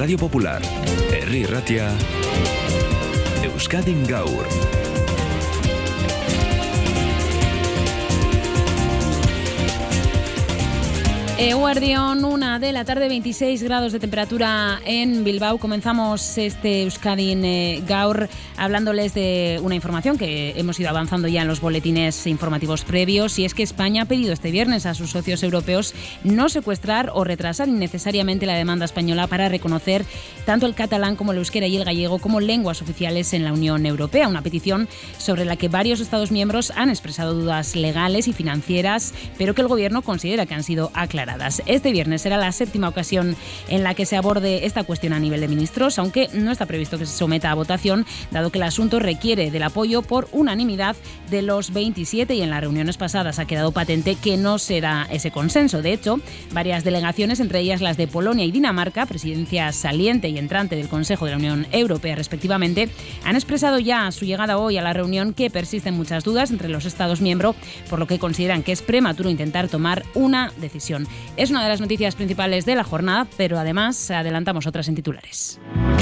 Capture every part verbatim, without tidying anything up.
Radio Popular, Herri Ratia, Euskadin Gaur. Eguardión, una de la tarde, veintiséis grados de temperatura en Bilbao. Comenzamos este Euskadin eh, Gaur hablándoles de una información que hemos ido avanzando ya en los boletines informativos previos, y es que España ha pedido este viernes a sus socios europeos no secuestrar o retrasar innecesariamente la demanda española para reconocer tanto el catalán como el euskera y el gallego como lenguas oficiales en la Unión Europea. Una petición sobre la que varios Estados miembros han expresado dudas legales y financieras, pero que el Gobierno considera que han sido aclaradas. Este viernes será la séptima ocasión en la que se aborde esta cuestión a nivel de ministros, aunque no está previsto que se someta a votación, dado que el asunto requiere del apoyo por unanimidad de los veintisiete, y en las reuniones pasadas ha quedado patente que no se da ese consenso. De hecho, varias delegaciones, entre ellas las de Polonia y Dinamarca, presidencia saliente y entrante del Consejo de la Unión Europea respectivamente, han expresado ya a su llegada hoy a la reunión que persisten muchas dudas entre los Estados miembros, por lo que consideran que es prematuro intentar tomar una decisión. Es una de las noticias principales de la jornada, pero además adelantamos otras en titulares.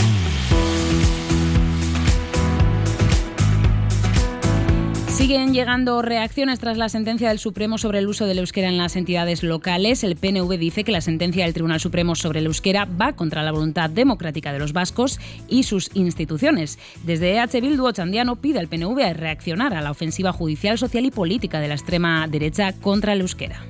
Siguen llegando reacciones tras la sentencia del Supremo sobre el uso del euskera en las entidades locales. El P N V dice que la sentencia del Tribunal Supremo sobre el euskera va contra la voluntad democrática de los vascos y sus instituciones. Desde E H Bildu, Ochandiano pide al P N V a reaccionar a la ofensiva judicial, social y política de la extrema derecha contra el euskera.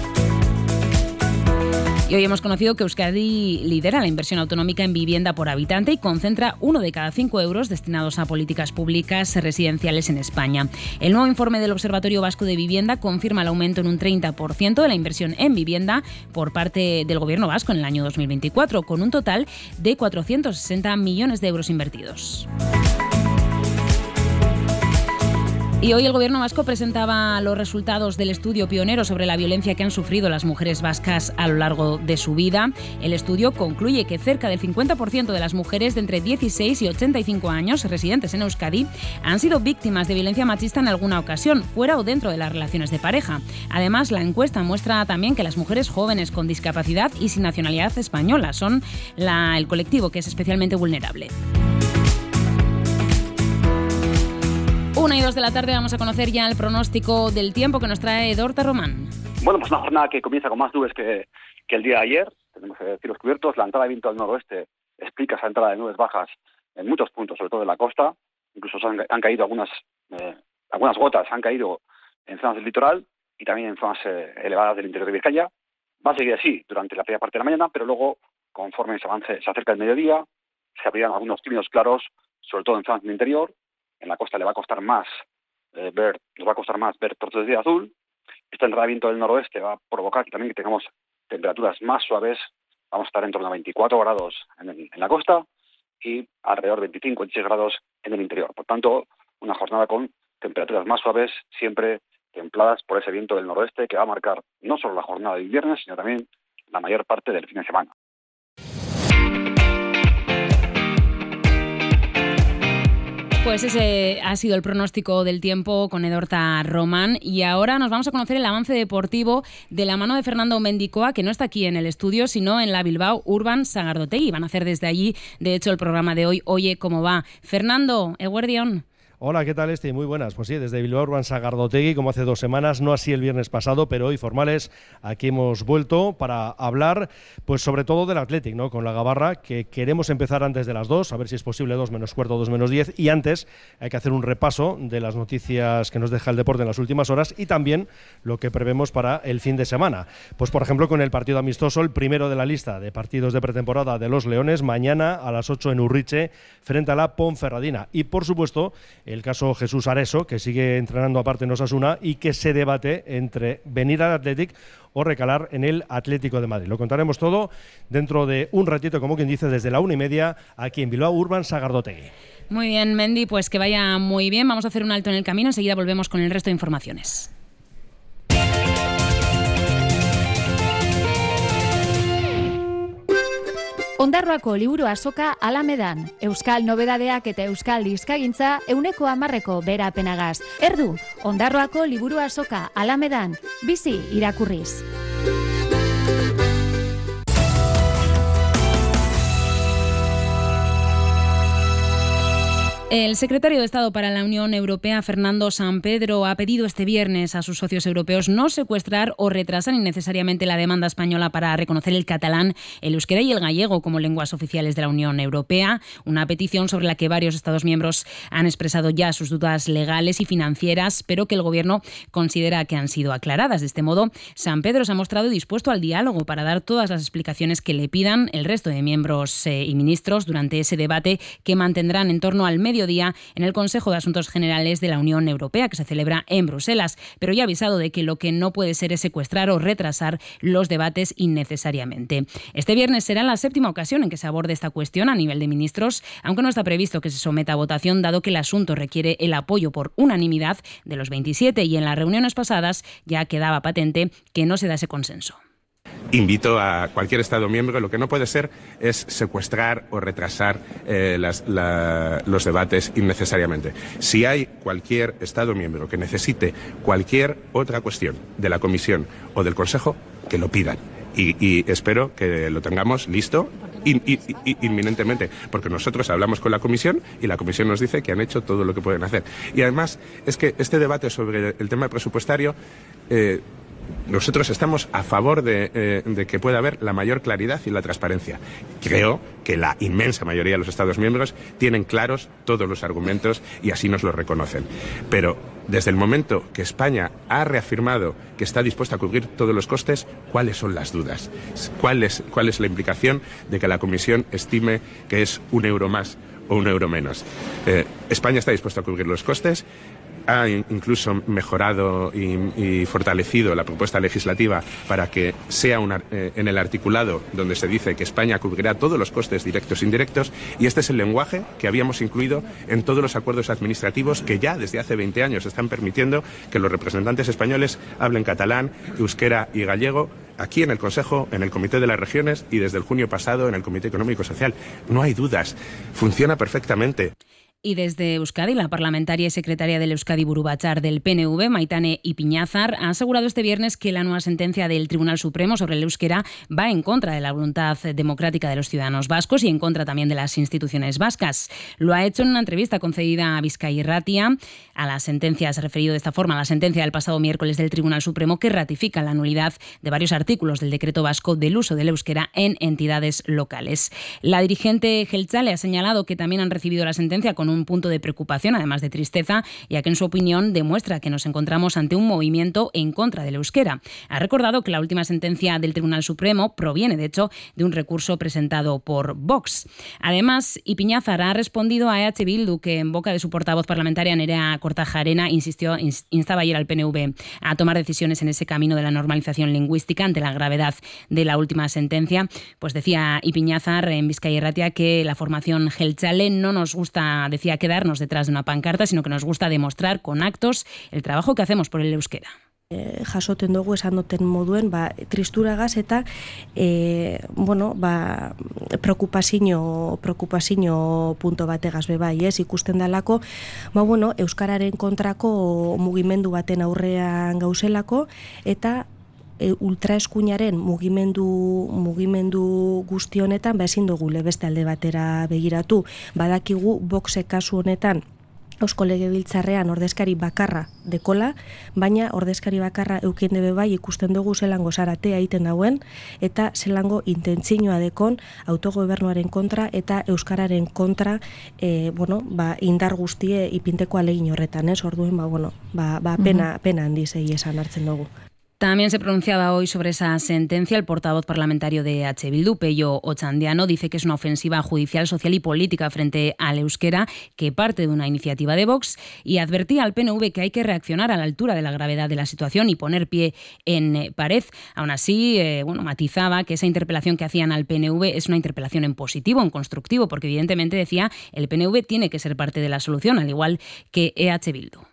Y hoy hemos conocido que Euskadi lidera la inversión autonómica en vivienda por habitante y concentra uno de cada cinco euros destinados a políticas públicas residenciales en España. El nuevo informe del Observatorio Vasco de Vivienda confirma el aumento en un treinta por ciento de la inversión en vivienda por parte del Gobierno vasco en el año dos mil veinticuatro, con un total de cuatrocientos sesenta millones de euros invertidos. Y hoy el Gobierno vasco presentaba los resultados del estudio pionero sobre la violencia que han sufrido las mujeres vascas a lo largo de su vida. El estudio concluye que cerca del cincuenta por ciento de las mujeres de entre dieciséis y ochenta y cinco años residentes en Euskadi han sido víctimas de violencia machista en alguna ocasión, fuera o dentro de las relaciones de pareja. Además, la encuesta muestra también que las mujeres jóvenes con discapacidad y sin nacionalidad española son la, el colectivo que es especialmente vulnerable. Una y dos de la tarde vamos a conocer ya el pronóstico del tiempo que nos trae Dorta Román. Bueno, pues una jornada que comienza con más nubes que, que el día de ayer. Tenemos eh, cielos cubiertos, la entrada de viento al noroeste explica esa entrada de nubes bajas en muchos puntos, sobre todo en la costa. Incluso han, han caído algunas eh, algunas gotas, han caído en zonas del litoral y también en zonas eh, elevadas del interior de Vizcaya. Va a seguir así durante la primera parte de la mañana, pero luego, conforme se avance, se acerca el mediodía, se abrirán algunos tímidos claros, sobre todo en zonas del interior. En la costa le va a costar más eh, ver, nos va a costar más ver trozos de azul. Esta entrada de viento del noroeste va a provocar también que tengamos temperaturas más suaves. Vamos a estar en torno a veinticuatro grados en, el, en la costa y alrededor de veinticinco, veintiséis grados en el interior. Por tanto, una jornada con temperaturas más suaves, siempre templadas por ese viento del noroeste que va a marcar no solo la jornada del viernes, sino también la mayor parte del fin de semana. Pues ese ha sido el pronóstico del tiempo con Dorta Román, y ahora nos vamos a conocer el avance deportivo de la mano de Fernando Mendicoa, que no está aquí en el estudio, sino en la Bilbao Urban Sagardotegi. Van a hacer desde allí, de hecho, el programa de hoy, Oye, ¿cómo va? Fernando, eguerdión. Hola, ¿qué tal, este? Muy buenas. Pues sí, desde Bilbao Urban Sagardotegi, como hace dos semanas, no así el viernes pasado, pero hoy formales, aquí hemos vuelto para hablar, pues sobre todo del Athletic, ¿no? Con la Gabarra, que queremos empezar antes de las dos, a ver si es posible dos menos cuarto, dos menos diez, y antes hay que hacer un repaso de las noticias que nos deja el deporte en las últimas horas y también lo que prevemos para el fin de semana. Pues por ejemplo, con el partido amistoso, el primero de la lista de partidos de pretemporada de los Leones, mañana a las ocho en Urriche, frente a la Ponferradina. Y por supuesto, el caso Jesús Areso, que sigue entrenando aparte en Osasuna y que se debate entre venir al Athletic o recalar en el Atlético de Madrid. Lo contaremos todo dentro de un ratito, como quien dice, desde la una y media, aquí en Bilbao Urban Sagardotegi. Muy bien, Mendy, pues que vaya muy bien. Vamos a hacer un alto en el camino, enseguida volvemos con el resto de informaciones. Ondarroako liburu azoka Alamedan. Euskal nobedadeak eta euskal dizkagintza euneko hamarreko berapenagaz. Erdu, Ondarroako liburu azoka Alamedan. Bizi irakurriz. El secretario de Estado para la Unión Europea, Fernando Sampedro, ha pedido este viernes a sus socios europeos no secuestrar o retrasar innecesariamente la demanda española para reconocer el catalán, el euskera y el gallego como lenguas oficiales de la Unión Europea, una petición sobre la que varios Estados miembros han expresado ya sus dudas legales y financieras, pero que el Gobierno considera que han sido aclaradas. De este modo, Sampedro se ha mostrado dispuesto al diálogo para dar todas las explicaciones que le pidan el resto de miembros eh, y ministros durante ese debate que mantendrán en torno al medio día en el Consejo de Asuntos Generales de la Unión Europea, que se celebra en Bruselas, pero ya ha avisado de que lo que no puede ser es secuestrar o retrasar los debates innecesariamente. Este viernes será la séptima ocasión en que se aborde esta cuestión a nivel de ministros, aunque no está previsto que se someta a votación, dado que el asunto requiere el apoyo por unanimidad de los veintisiete, y en las reuniones pasadas ya quedaba patente que no se da ese consenso. Invito a cualquier Estado miembro, lo que no puede ser es secuestrar o retrasar eh, las, la, los debates innecesariamente. Si hay cualquier Estado miembro que necesite cualquier otra cuestión de la Comisión o del Consejo, que lo pidan. Y, y espero que lo tengamos listo in, in, in, inminentemente, porque nosotros hablamos con la Comisión y la Comisión nos dice que han hecho todo lo que pueden hacer. Y además es que este debate sobre el tema presupuestario... Eh, Nosotros estamos a favor de, eh, de que pueda haber la mayor claridad y la transparencia. Creo que la inmensa mayoría de los Estados miembros tienen claros todos los argumentos y así nos lo reconocen. Pero desde el momento que España ha reafirmado que está dispuesta a cubrir todos los costes, ¿cuáles son las dudas? ¿Cuál es, cuál es la implicación de que la Comisión estime que es un euro más o un euro menos? Eh, España está dispuesta a cubrir los costes. Ha incluso mejorado y, y fortalecido la propuesta legislativa para que sea una, eh, en el articulado donde se dice que España cubrirá todos los costes directos e indirectos, y este es el lenguaje que habíamos incluido en todos los acuerdos administrativos que ya desde hace veinte años están permitiendo que los representantes españoles hablen catalán, euskera y gallego aquí en el Consejo, en el Comité de las Regiones y desde el junio pasado en el Comité Económico y Social. No hay dudas, funciona perfectamente. Y desde Euskadi, la parlamentaria y secretaria del Euskadi Buru Batzar del P N V, Maitane Ipiñazar, ha asegurado este viernes que la nueva sentencia del Tribunal Supremo sobre el euskera va en contra de la voluntad democrática de los ciudadanos vascos y en contra también de las instituciones vascas. Lo ha hecho en una entrevista concedida a Bizkaia Irratia. A la sentencia, se ha referido de esta forma a la sentencia del pasado miércoles del Tribunal Supremo, que ratifica la nulidad de varios artículos del decreto vasco del uso del euskera en entidades locales. La dirigente jeltzale ha señalado que también han recibido la sentencia con un punto de preocupación, además de tristeza, ya que en su opinión demuestra que nos encontramos ante un movimiento en contra del euskera. Ha recordado que la última sentencia del Tribunal Supremo proviene, de hecho, de un recurso presentado por Vox. Además, Ipiñazar ha respondido a E H Bildu, que en boca de su portavoz parlamentaria, Nerea Kortajarena, insistió, instaba ayer al P N V a tomar decisiones en ese camino de la normalización lingüística ante la gravedad de la última sentencia. Pues decía Ipiñazar en Bizkaia Irratia que la formación jeltzale no nos gusta, decía, quedarnos detrás de una pancarta, sino que nos gusta demostrar con actos el trabajo que hacemos por el euskera. E, jasoten dugu esan duten moduen, ba, tristuragaz eta e, bueno, ba, preokupazio, preokupazio punto bategaz bebai, ez, ikusten dalako, ba, bueno, euskararen kontrako mugimendu baten aurrean gauzelako, eta e, ultraeskuinaren mugimendu mugimendu guzti honetan ba ezin dugu beste alde batera begiratu. Badakigu Voxe kasu honetan Eusko Legebiltzarrean ordezkari bakarra dekola, baina ordezkari bakarra eukien debe bai ikusten dugu zelango zaratea egiten dauen eta zelango intentzioa dekon autogobernuaren kontra eta euskararen kontra e, bueno, ba, indar guztie ipinteko alegin horretan, ez? Orduen, ba, bueno, ba, ba, pena, pena handiz egi esan hartzen dugu. También se pronunciaba hoy sobre esa sentencia el portavoz parlamentario de E H Bildu, Pello Otxandiano. Dice que es una ofensiva judicial, social y política frente al euskera que parte de una iniciativa de Vox, y advertía al P N V que hay que reaccionar a la altura de la gravedad de la situación y poner pie en pared. Aún así, eh, bueno, matizaba que esa interpelación que hacían al P N V es una interpelación en positivo, en constructivo, porque evidentemente, decía, el P N V tiene que ser parte de la solución, al igual que E H Bildu.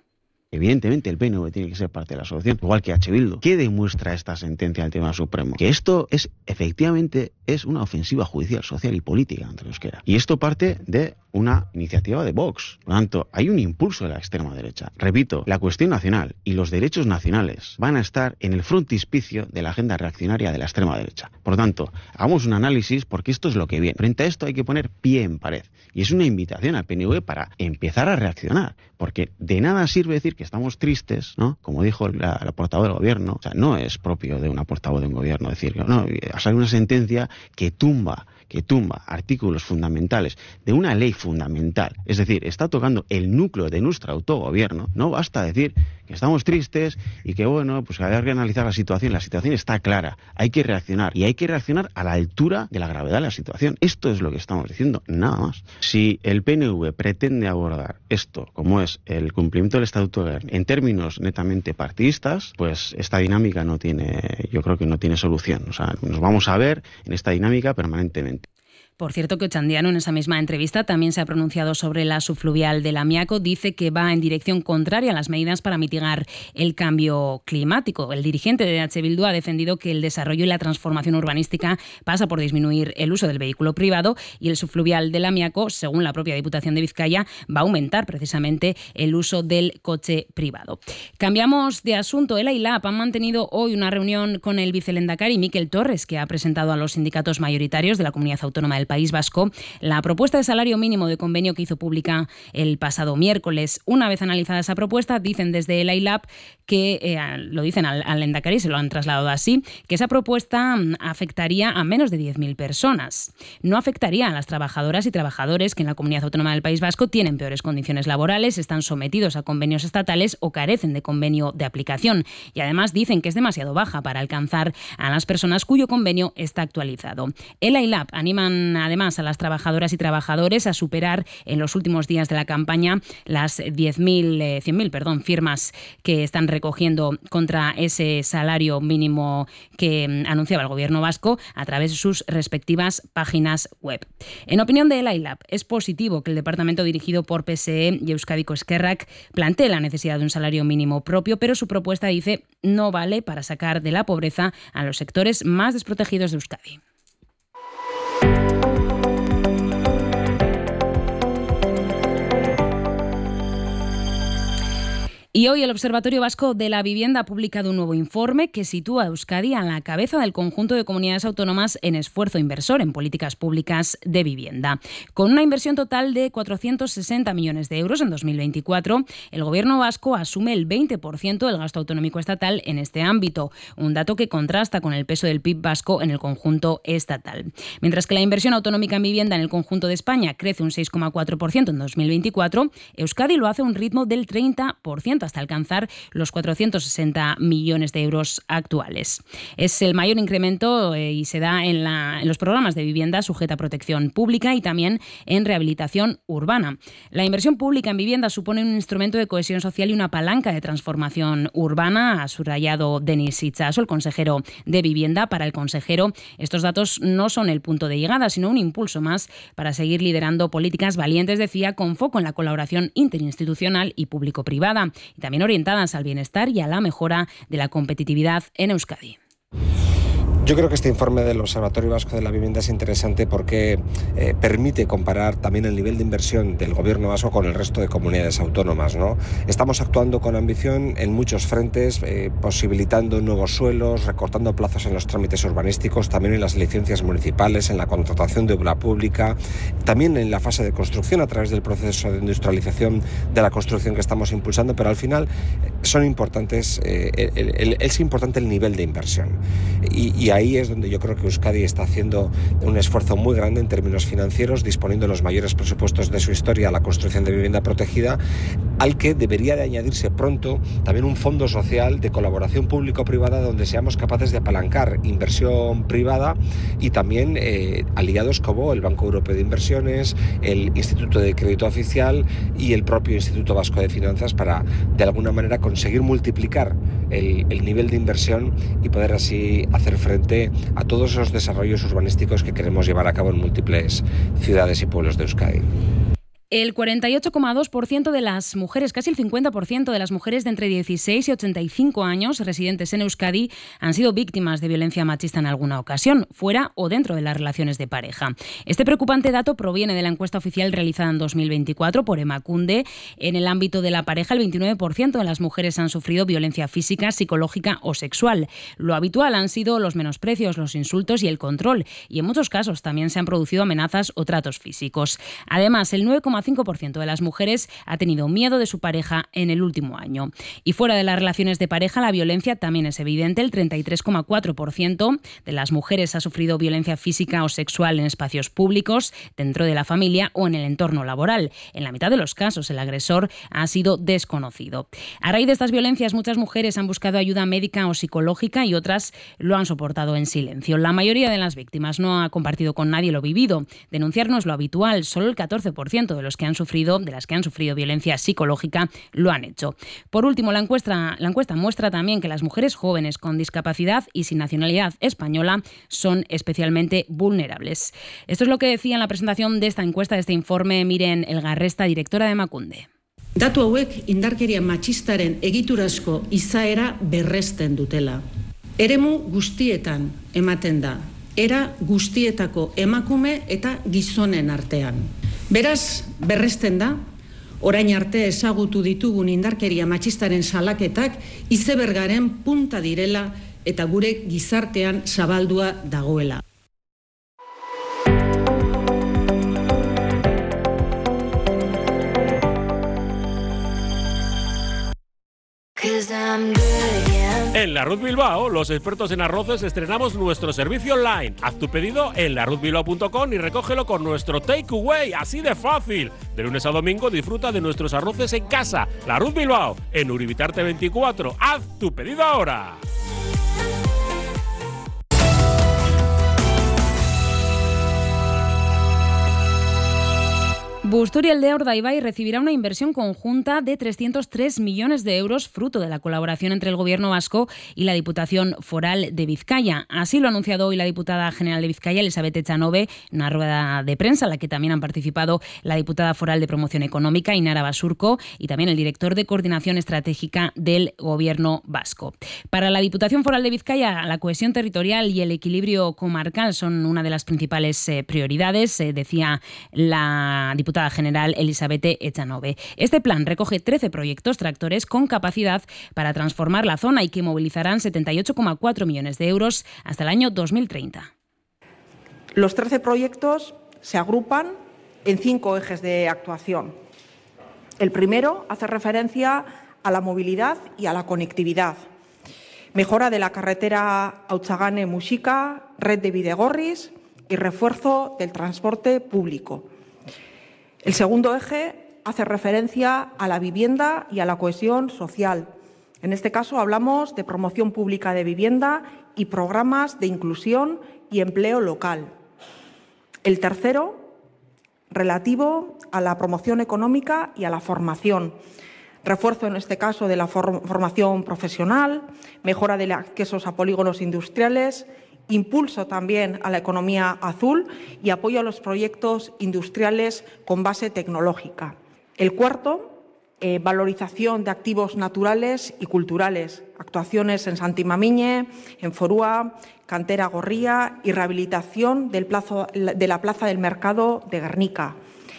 Evidentemente el P N V tiene que ser parte de la solución, igual que H. Bildu. ¿Qué demuestra esta sentencia del Tribunal Supremo? Que esto es, efectivamente, es una ofensiva judicial, social y política contra el euskera. Y esto parte de una iniciativa de Vox. Por lo tanto, hay un impulso de la extrema derecha. Repito, la cuestión nacional y los derechos nacionales van a estar en el frontispicio de la agenda reaccionaria de la extrema derecha. Por lo tanto, hagamos un análisis porque esto es lo que viene. Frente a esto hay que poner pie en pared. Y es una invitación al P N V para empezar a reaccionar. Porque de nada sirve decir que estamos tristes, ¿no? Como dijo la, la portavoz del gobierno. O sea, no es propio de una portavoz de un gobierno decir que no, sale una sentencia que tumba que tumba artículos fundamentales de una ley fundamental, es decir, está tocando el núcleo de nuestro autogobierno. No basta decir que estamos tristes y que, bueno, pues hay que analizar la situación. La situación está clara, hay que reaccionar, y hay que reaccionar a la altura de la gravedad de la situación. Esto es lo que estamos diciendo, nada más. Si el P N V pretende abordar esto, como es el cumplimiento del Estatuto de Gernika, en términos netamente partidistas, pues esta dinámica no tiene, yo creo que no tiene solución. O sea, nos vamos a ver en esta dinámica permanentemente. Por cierto, que Ochandiano en esa misma entrevista también se ha pronunciado sobre la subfluvial del Amiaco. Dice que va en dirección contraria a las medidas para mitigar el cambio climático. El dirigente de H. Bildu ha defendido que el desarrollo y la transformación urbanística pasa por disminuir el uso del vehículo privado, y el subfluvial del Amiaco, según la propia Diputación de Vizcaya, va a aumentar precisamente el uso del coche privado. Cambiamos de asunto. El AILAP han mantenido hoy una reunión con el vicelendakari Mikel Torres, que ha presentado a los sindicatos mayoritarios de la Comunidad Autónoma del País Vasco la propuesta de salario mínimo de convenio que hizo pública el pasado miércoles. Una vez analizada esa propuesta, dicen desde el AILAP que, eh, lo dicen al, al Lehendakari, se lo han trasladado así, que esa propuesta afectaría a menos de diez mil personas. No afectaría a las trabajadoras y trabajadores que en la Comunidad Autónoma del País Vasco tienen peores condiciones laborales, están sometidos a convenios estatales o carecen de convenio de aplicación. Y además dicen que es demasiado baja para alcanzar a las personas cuyo convenio está actualizado. El AILAP animan además a las trabajadoras y trabajadores a superar en los últimos días de la campaña las diez mil, eh, cien mil perdón, firmas que están recogiendo contra ese salario mínimo que mm, anunciaba el gobierno vasco a través de sus respectivas páginas web. En opinión de el AILAP, es positivo que el departamento dirigido por P S E y Euskadiko Ezkerrak plantee la necesidad de un salario mínimo propio, pero su propuesta, dice, no vale para sacar de la pobreza a los sectores más desprotegidos de Euskadi. Y hoy el Observatorio Vasco de la Vivienda ha publicado un nuevo informe que sitúa a Euskadi a la cabeza del conjunto de comunidades autónomas en esfuerzo inversor en políticas públicas de vivienda. Con una inversión total de cuatrocientos sesenta millones de euros en dos mil veinticuatro, el Gobierno vasco asume el veinte por ciento del gasto autonómico estatal en este ámbito, un dato que contrasta con el peso del P I B vasco en el conjunto estatal. Mientras que la inversión autonómica en vivienda en el conjunto de España crece un seis coma cuatro por ciento en dos mil veinticuatro, Euskadi lo hace a un ritmo del treinta por ciento, hasta alcanzar los cuatrocientos sesenta millones de euros actuales. Es el mayor incremento eh, y se da en, la, en los programas de vivienda sujeta a protección pública y también en rehabilitación urbana. La inversión pública en vivienda supone un instrumento de cohesión social y una palanca de transformación urbana, ha subrayado Denis Itxaso, el consejero de Vivienda. Para el consejero, estos datos no son el punto de llegada, sino un impulso más para seguir liderando políticas valientes, decía, con foco en la colaboración interinstitucional y público-privada, y también orientadas al bienestar y a la mejora de la competitividad en Euskadi. Yo creo que este informe del Observatorio Vasco de la Vivienda es interesante porque eh, permite comparar también el nivel de inversión del Gobierno vasco con el resto de comunidades autónomas, ¿no? Estamos actuando con ambición en muchos frentes, eh, posibilitando nuevos suelos, recortando plazos en los trámites urbanísticos, también en las licencias municipales, en la contratación de obra pública, también en la fase de construcción a través del proceso de industrialización de la construcción que estamos impulsando, pero al final eh, son importantes, eh, el, el, es importante el nivel de inversión. Y, y ahí es donde yo creo que Euskadi está haciendo un esfuerzo muy grande en términos financieros, disponiendo de los mayores presupuestos de su historia a la construcción de vivienda protegida, al que debería de añadirse pronto también un fondo social de colaboración público-privada donde seamos capaces de apalancar inversión privada y también eh, aliados como el Banco Europeo de Inversiones, el Instituto de Crédito Oficial y el propio Instituto Vasco de Finanzas para de alguna manera conseguir multiplicar el, el nivel de inversión y poder así hacer frente a todos los desarrollos urbanísticos que queremos llevar a cabo en múltiples ciudades y pueblos de Euskadi. El cuarenta y ocho coma dos por ciento de las mujeres, casi el cincuenta por ciento de las mujeres de entre dieciséis y ochenta y cinco años residentes en Euskadi han sido víctimas de violencia machista en alguna ocasión, fuera o dentro de las relaciones de pareja. Este preocupante dato proviene de la encuesta oficial realizada en dos mil veinticuatro por Emakunde. En el ámbito de la pareja, el veintinueve por ciento de las mujeres han sufrido violencia física, psicológica o sexual. Lo habitual han sido los menosprecios, los insultos y el control, y en muchos casos también se han producido amenazas o tratos físicos. Además, el nueve coma cinco por ciento de las mujeres ha tenido miedo de su pareja en el último año. Y fuera de las relaciones de pareja, la violencia también es evidente. El treinta y tres coma cuatro por ciento de las mujeres ha sufrido violencia física o sexual en espacios públicos, dentro de la familia o en el entorno laboral. En la mitad de los casos, el agresor ha sido desconocido. A raíz de estas violencias, muchas mujeres han buscado ayuda médica o psicológica y otras lo han soportado en silencio. La mayoría de las víctimas no ha compartido con nadie lo vivido. Denunciar no es lo habitual. Solo el catorce por ciento de los que han sufrido, de las que han sufrido violencia psicológica lo han hecho. Por último, la encuesta, la encuesta muestra también que las mujeres jóvenes con discapacidad y sin nacionalidad española son especialmente vulnerables. Esto es lo que decía en la presentación de esta encuesta, de este informe, Miren Elgarresta, directora de Emakunde. Datu hauek indarkeria matxistaren egiturazko izaera berresten dutela. Eremu guztietan ematen da, era guztietako emakume eta gizonen artean. Beraz, berresten da, orain arte ezagutu ditugun indarkeria matxistaren salaketak izebergaren punta direla eta gure gizartean zabaldua dagoela. En La Ruz Bilbao, los expertos en arroces, estrenamos nuestro servicio online. Haz tu pedido en la ruz bilbao punto com y recógelo con nuestro takeaway, así de fácil. De lunes a domingo disfruta de nuestros arroces en casa. La Ruz Bilbao, en Uribitarte veinticuatro. Haz tu pedido ahora. Busturialdea de Urdaibai recibirá una inversión conjunta de trescientos tres millones de euros, fruto de la colaboración entre el Gobierno vasco y la Diputación Foral de Vizcaya. Así lo ha anunciado hoy la diputada general de Vizcaya, Elisabeth Echanove, en una rueda de prensa en la que también han participado la diputada foral de Promoción Económica, Inara Basurco, y también el director de Coordinación Estratégica del Gobierno vasco. Para la Diputación Foral de Vizcaya, la cohesión territorial y el equilibrio comarcal son una de las principales eh, prioridades, eh, decía la diputada general Elisabeth Echanove. Este plan recoge trece proyectos tractores con capacidad para transformar la zona y que movilizarán setenta y ocho coma cuatro millones de euros hasta el año dos mil treinta. Los trece proyectos se agrupan en cinco ejes de actuación. El primero hace referencia a la movilidad y a la conectividad. Mejora de la carretera Hautzagane-Muxika, red de Bidegorris y refuerzo del transporte público. El segundo eje hace referencia a la vivienda y a la cohesión social. En este caso hablamos de promoción pública de vivienda y programas de inclusión y empleo local. El tercero, relativo a la promoción económica y a la formación. Refuerzo en este caso de la formación profesional, mejora de los accesos a polígonos industriales, impulso también a la economía azul y apoyo a los proyectos industriales con base tecnológica. El cuarto, eh, valorización de activos naturales y culturales, actuaciones en Santimamiñe, en Forúa, Cantera Gorría y rehabilitación del plazo, de la Plaza del Mercado de Guernica.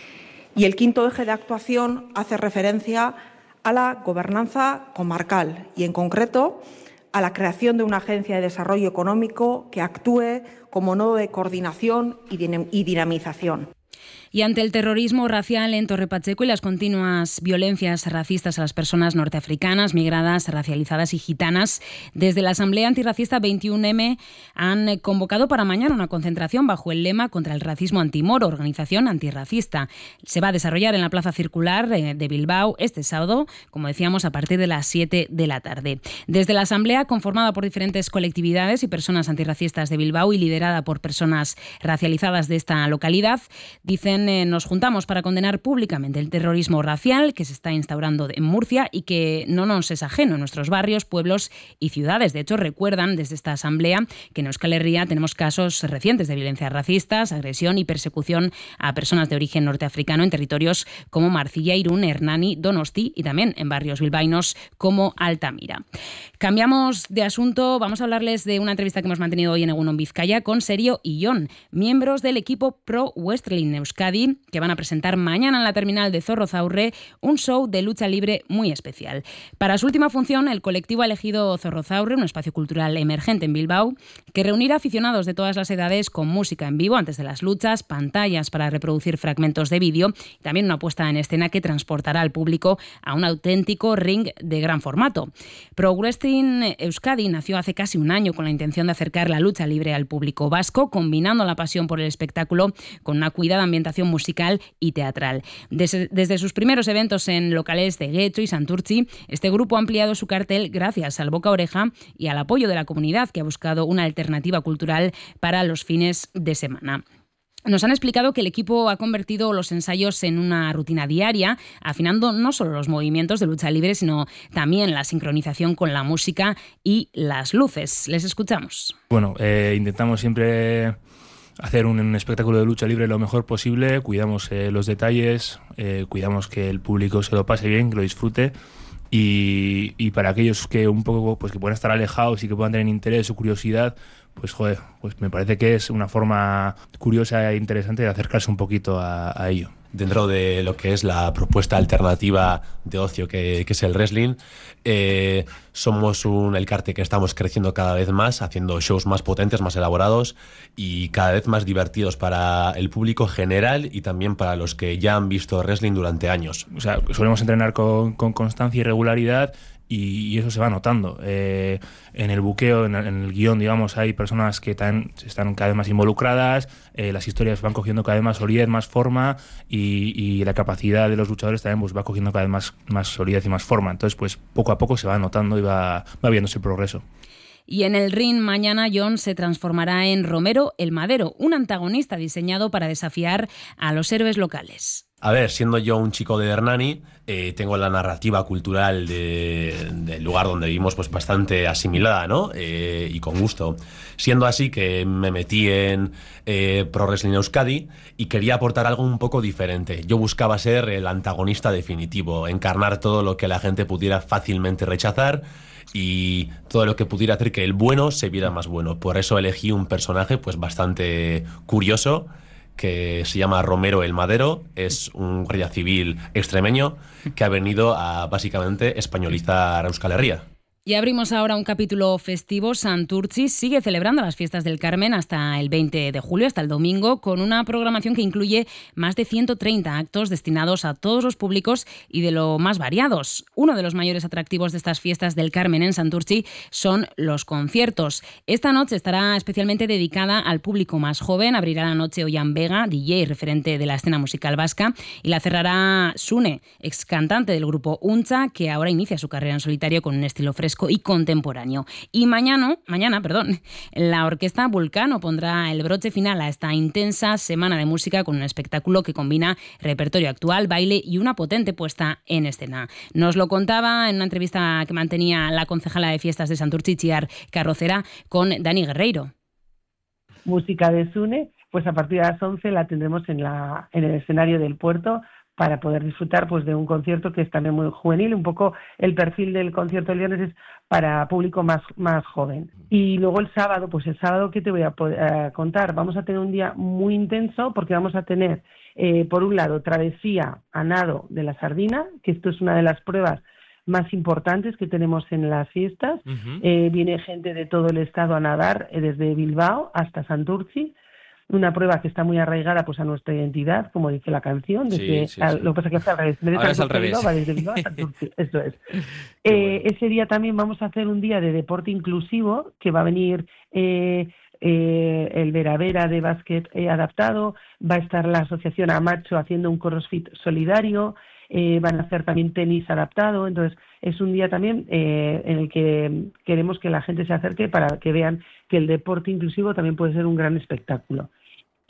Y el quinto eje de actuación hace referencia a la gobernanza comarcal y, en concreto, a la creación de una agencia de desarrollo económico que actúe como nodo de coordinación y dinamización. Y ante el terrorismo racial en Torre Pacheco y las continuas violencias racistas a las personas norteafricanas, migradas, racializadas y gitanas, desde la Asamblea Antirracista veintiuno eme han convocado para mañana una concentración bajo el lema contra el racismo antimoro, organización antirracista. Se va a desarrollar en la Plaza Circular de Bilbao este sábado, como decíamos, a partir de las siete de la tarde. Desde la Asamblea, conformada por diferentes colectividades y personas antirracistas de Bilbao y liderada por personas racializadas de esta localidad, dicen también eh, nos juntamos para condenar públicamente el terrorismo racial que se está instaurando en Murcia y que no nos es ajeno en nuestros barrios, pueblos y ciudades. De hecho, recuerdan desde esta asamblea que en Euskal Herria tenemos casos recientes de violencias racistas, agresión y persecución a personas de origen norteafricano en territorios como Marcilla, Irún, Hernani, Donosti y también en barrios bilbaínos como Altamira. Cambiamos de asunto, vamos a hablarles de una entrevista que hemos mantenido hoy en Egunon Vizcaya con Serio y Jon, miembros del equipo Pro Wrestling Euskadi, que van a presentar mañana en la terminal de Zorrozaurre un show de lucha libre muy especial. Para su última función, el colectivo ha elegido Zorrozaurre, un espacio cultural emergente en Bilbao, que reunirá aficionados de todas las edades con música en vivo antes de las luchas, pantallas para reproducir fragmentos de vídeo y también una puesta en escena que transportará al público a un auténtico ring de gran formato. Pro Wrestling Euskadi nació hace casi un año con la intención de acercar la lucha libre al público vasco, combinando la pasión por el espectáculo con una cuidada ambientación musical y teatral. Desde, desde sus primeros eventos en locales de Guecho y Santurtzi, este grupo ha ampliado su cartel gracias al boca a oreja y al apoyo de la comunidad, que ha buscado una alternativa cultural para los fines de semana. Nos han explicado que el equipo ha convertido los ensayos en una rutina diaria, afinando no solo los movimientos de lucha libre, sino también la sincronización con la música y las luces. Les escuchamos. Bueno, eh, intentamos siempre hacer un, un espectáculo de lucha libre lo mejor posible, cuidamos eh, los detalles, eh, cuidamos que el público se lo pase bien, que lo disfrute. Y, y para aquellos que un poco pues que puedan estar alejados y que puedan tener interés o curiosidad, pues joder, pues me parece que es una forma curiosa e interesante de acercarse un poquito a, a ello. Dentro de lo que es la propuesta alternativa de ocio que, que es el wrestling, eh, somos un Elkarte que estamos creciendo cada vez más, haciendo shows más potentes, más elaborados y cada vez más divertidos para el público general y también para los que ya han visto wrestling durante años. O sea, solemos entrenar con, con constancia y regularidad. Y, y eso se va notando. Eh, en el buqueo, en el, en el guión, digamos, hay personas que tan, están cada vez más involucradas, eh, las historias van cogiendo cada vez más solidez, más forma, y, y la capacidad de los luchadores también pues, va cogiendo cada vez más, más solidez y más forma. Entonces, pues poco a poco se va notando y va, va viéndose el progreso. Y en el ring mañana Jon se transformará en Romero el Madero, un antagonista diseñado para desafiar a los héroes locales. A ver, siendo yo un chico de Hernani, eh, tengo la narrativa cultural de, del lugar donde vivimos pues bastante asimilada, ¿no? Eh, y con gusto. Siendo así que me metí en eh, Pro Wrestling Euskadi y quería aportar algo un poco diferente. Yo buscaba ser el antagonista definitivo, encarnar todo lo que la gente pudiera fácilmente rechazar y todo lo que pudiera hacer que el bueno se viera más bueno. Por eso elegí un personaje pues bastante curioso, que se llama Romero el Madero, es un guardia civil extremeño que ha venido a básicamente españolizar Euskal Herria. Y abrimos ahora un capítulo festivo. Santurtzi sigue celebrando las fiestas del Carmen hasta el veinte de julio, hasta el domingo, con una programación que incluye más de ciento treinta actos destinados a todos los públicos y de lo más variados. Uno de los mayores atractivos de estas fiestas del Carmen en Santurtzi son los conciertos. Esta noche estará especialmente dedicada al público más joven. Abrirá la noche Ollán Vega, D J referente de la escena musical vasca, y la cerrará Sune, ex cantante del grupo Uncha, que ahora inicia su carrera en solitario con un estilo fresco y contemporáneo. Y mañana, mañana, perdón, la orquesta Vulcano pondrá el broche final a esta intensa semana de música con un espectáculo que combina repertorio actual, baile y una potente puesta en escena. Nos lo contaba en una entrevista que mantenía la concejala de fiestas de Santurtzi, Txiar Carrocera, con Dani Guerreiro. Música de Sune, pues a partir de las once la tendremos en, la, en el escenario del puerto, para poder disfrutar pues de un concierto que es también muy juvenil. Un poco el perfil del concierto del viernes es para público más, más joven. Y luego el sábado, pues el sábado, ¿qué te voy a poder, uh, contar? Vamos a tener un día muy intenso porque vamos a tener, eh, por un lado, travesía a nado de la Sardina, que esto es una de las pruebas más importantes que tenemos en las fiestas. Uh-huh. Eh, viene gente de todo el estado a nadar, eh, desde Bilbao hasta Santurtzi. Una prueba que está muy arraigada pues a nuestra identidad, como dice la canción. Desde, sí, sí, a, sí. Lo que pasa es que está al revés. Ahora es al revés. Bilbao, va desde Bilbao hasta Turquía. Eso es. eh, ese día también vamos a hacer un día de deporte inclusivo, que va a venir eh, eh, el Vera Vera de básquet eh, adaptado, va a estar la asociación Amacho haciendo un crossfit solidario, eh, van a hacer también tenis adaptado. Entonces es un día también eh, en el que queremos que la gente se acerque para que vean que el deporte inclusivo también puede ser un gran espectáculo. Y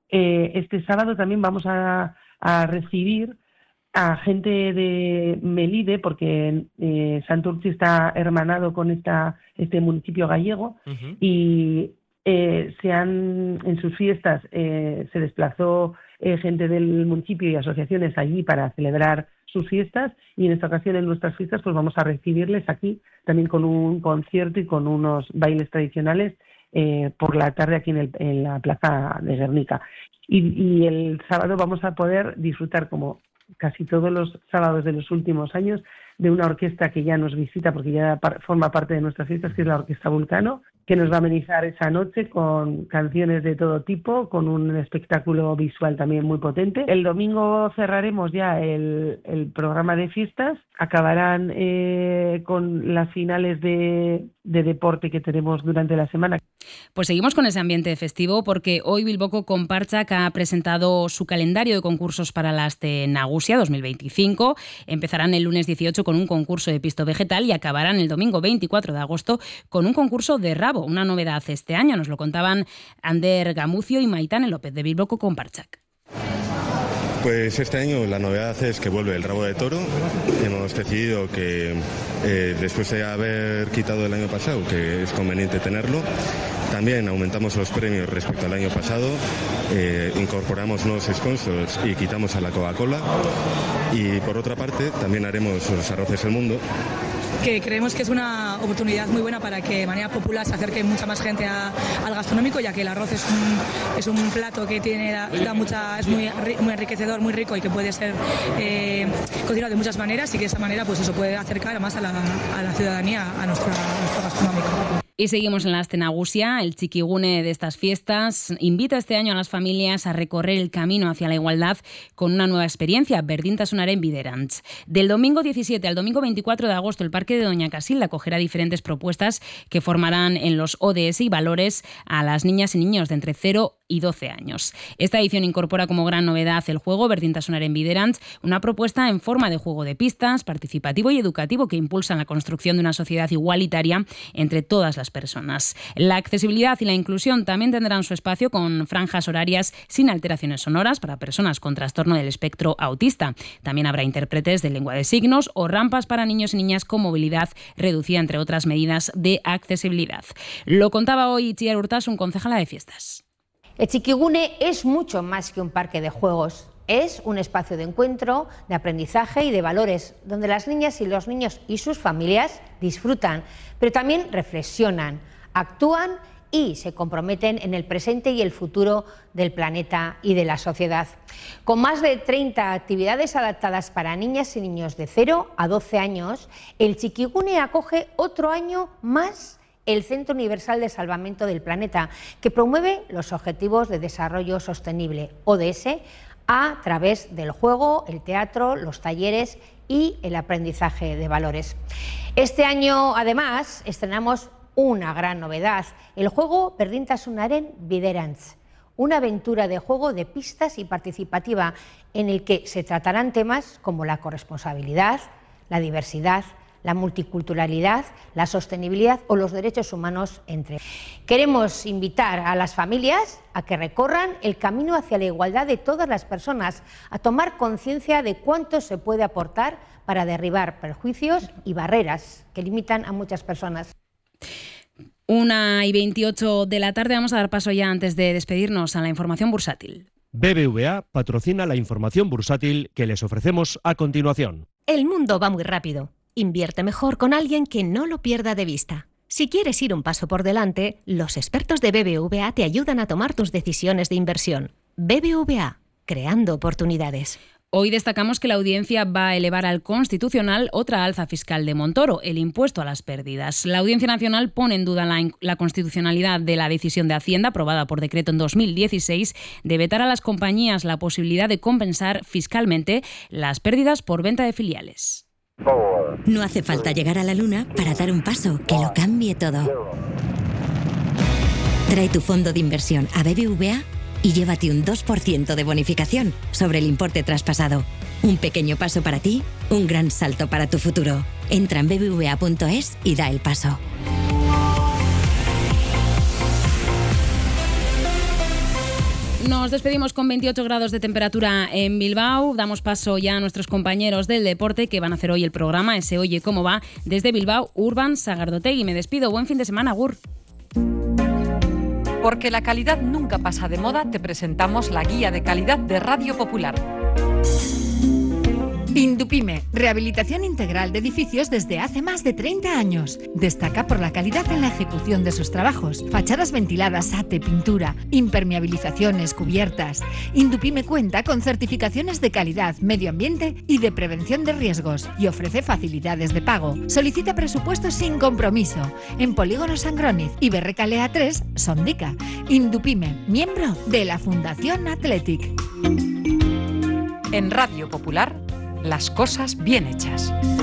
eh, este sábado también vamos a, a recibir a gente de Melide, porque eh, Santurtzi está hermanado con esta, este municipio gallego, uh-huh. y eh, se han, en sus fiestas eh, se desplazó eh, gente del municipio y asociaciones allí para celebrar sus fiestas, y en esta ocasión en nuestras fiestas pues vamos a recibirles aquí también con un concierto y con unos bailes tradicionales eh, por la tarde aquí en, el, en la plaza de Guernica. Y, y el sábado vamos a poder disfrutar, como casi todos los sábados de los últimos años, de una orquesta que ya nos visita porque ya par- forma parte de nuestras fiestas, que es la Orquesta Vulcano, que nos va a amenizar esa noche con canciones de todo tipo, con un espectáculo visual también muy potente. El domingo cerraremos ya el, el programa de fiestas, acabarán eh, con las finales de, de deporte que tenemos durante la semana. Pues seguimos con ese ambiente festivo, porque hoy Bilboko Konpartsak ha presentado su calendario de concursos para la Aste Nagusia dos mil veinticinco. Empezarán el lunes dieciocho con un concurso de pisto vegetal y acabarán el domingo veinticuatro de agosto con un concurso de rabo, una novedad este año. Nos lo contaban Ander Gamucio y Maitane López de Bilboko Konpartsak. Pues este año la novedad es que vuelve el rabo de toro. Hemos decidido que eh, después de haber quitado el año pasado, que es conveniente tenerlo, también aumentamos los premios respecto al año pasado, eh, incorporamos nuevos sponsors y quitamos a la Coca-Cola, y por otra parte también haremos los arroces del mundo, que creemos que es una oportunidad muy buena para que de manera popular se acerque mucha más gente a, al gastronómico, ya que el arroz es un, es un plato que tiene da, da mucha, es muy, muy enriquecedor, muy rico, y que puede ser eh, cocinado de muchas maneras, y que de esa manera pues eso puede acercar más a la, a la ciudadanía a, nuestra, a nuestro gastronómico. Y seguimos en la Aste Nagusia. El txikigune de estas fiestas invita este año a las familias a recorrer el camino hacia la igualdad con una nueva experiencia, Berdintasunaren Biderantz. Del domingo diecisiete al domingo veinticuatro de agosto, el Parque de Doña Casilda acogerá diferentes propuestas que formarán en los O D S y valores a las niñas y niños de entre cero y doce años. Esta edición incorpora como gran novedad el juego Berdintasunaren Biderantz, una propuesta en forma de juego de pistas, participativo y educativo que impulsa la construcción de una sociedad igualitaria entre todas las personas. La accesibilidad y la inclusión también tendrán su espacio, con franjas horarias sin alteraciones sonoras para personas con trastorno del espectro autista. También habrá intérpretes de lengua de signos o rampas para niños y niñas con movilidad reducida, entre otras medidas de accesibilidad. Lo contaba hoy Itziar Urtasun, concejala de fiestas. El Txikigune es mucho más que un parque de juegos. Es un espacio de encuentro, de aprendizaje y de valores, donde las niñas y los niños y sus familias disfrutan, pero también reflexionan, actúan y se comprometen en el presente y el futuro del planeta y de la sociedad. Con más de treinta actividades adaptadas para niñas y niños de cero a doce años, el Txikigune acoge otro año más el Centro Universal de Salvamento del Planeta, que promueve los Objetivos de Desarrollo Sostenible, O D S, a través del juego, el teatro, los talleres y el aprendizaje de valores. Este año, además, estrenamos una gran novedad, el juego Berdintasunaren Biderantz, una aventura de juego de pistas y participativa en el que se tratarán temas como la corresponsabilidad, la diversidad, la multiculturalidad, la sostenibilidad o los derechos humanos, entre otros. Queremos invitar a las familias a que recorran el camino hacia la igualdad de todas las personas, a tomar conciencia de cuánto se puede aportar para derribar prejuicios y barreras que limitan a muchas personas. Una y veintiocho de la tarde, vamos a dar paso ya, antes de despedirnos, a la información bursátil. B B V A patrocina la información bursátil que les ofrecemos a continuación. El mundo va muy rápido. Invierte mejor con alguien que no lo pierda de vista. Si quieres ir un paso por delante, los expertos de B B V A te ayudan a tomar tus decisiones de inversión. B B V A, creando oportunidades. Hoy destacamos que la Audiencia va a elevar al Constitucional otra alza fiscal de Montoro, el impuesto a las pérdidas. La Audiencia Nacional pone en duda la, la constitucionalidad de la decisión de Hacienda, aprobada por decreto en dos mil dieciséis, de vetar a las compañías la posibilidad de compensar fiscalmente las pérdidas por venta de filiales. No hace falta llegar a la luna para dar un paso que lo cambie todo. Trae tu fondo de inversión a B B V A y llévate un dos por ciento de bonificación sobre el importe traspasado. Un pequeño paso para ti, un gran salto para tu futuro. Entra en b b v a punto es y da el paso. Nos despedimos con veintiocho grados de temperatura en Bilbao. Damos paso ya a nuestros compañeros del deporte que van a hacer hoy el programa, ese Oye Cómo Va, desde Bilbao, Urban Sagardotegui. Me despido. Buen fin de semana, Agur. Porque la calidad nunca pasa de moda, te presentamos la guía de calidad de Radio Popular. Indupime, rehabilitación integral de edificios desde hace más de treinta años. Destaca por la calidad en la ejecución de sus trabajos. Fachadas ventiladas, ate, pintura, impermeabilizaciones, cubiertas. Indupime cuenta con certificaciones de calidad, medio ambiente y de prevención de riesgos y ofrece facilidades de pago. Solicita presupuestos sin compromiso en Polígono Sangroniz y Berrecalea tres, Sondica. Indupime, miembro de la Fundación Athletic. En Radio Popular, las cosas bien hechas.